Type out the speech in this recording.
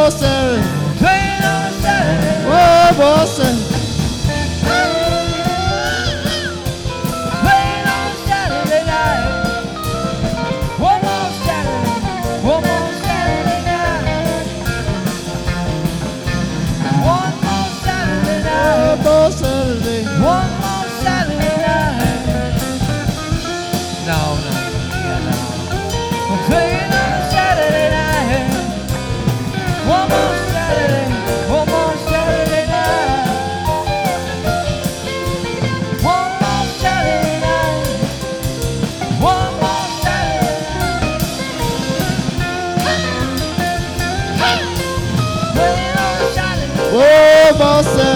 more Saturday. Playing on a Saturday. One more Saturday. Playing on a Saturday night. One more Saturday. One more Saturday night. One more Saturday night. One more Saturday. One more Saturday night. No. Yeah, no. I'm playing on a Saturday night. One more Saturday. One more Saturday night. One more Saturday night. One more Saturday night. Playing on a Saturday. One more Saturday.